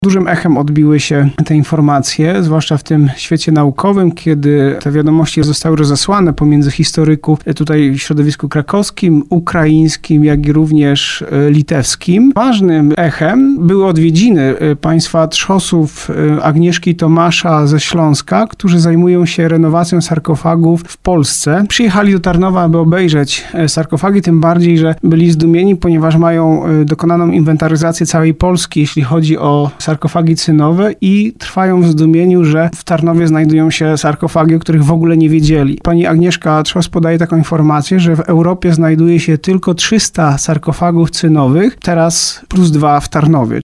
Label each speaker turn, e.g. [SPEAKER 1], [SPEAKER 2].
[SPEAKER 1] Dużym echem odbiły się te informacje, zwłaszcza w tym świecie naukowym, kiedy te wiadomości zostały rozesłane pomiędzy historyków tutaj w środowisku krakowskim, ukraińskim, jak i również litewskim. Ważnym echem były odwiedziny państwa trzosów Agnieszki i Tomasza ze Śląska, którzy zajmują się renowacją sarkofagów w Polsce. Przyjechali do Tarnowa, aby obejrzeć sarkofagi, tym bardziej, że byli zdumieni, ponieważ mają dokonaną inwentaryzację całej Polski, jeśli chodzi o sarkofagi cynowe i trwają w zdumieniu, że w Tarnowie znajdują się sarkofagi, o których w ogóle nie wiedzieli. Pani Agnieszka Trzos podaje taką informację, że w Europie znajduje się tylko 300 sarkofagów cynowych, teraz plus 2 w Tarnowie.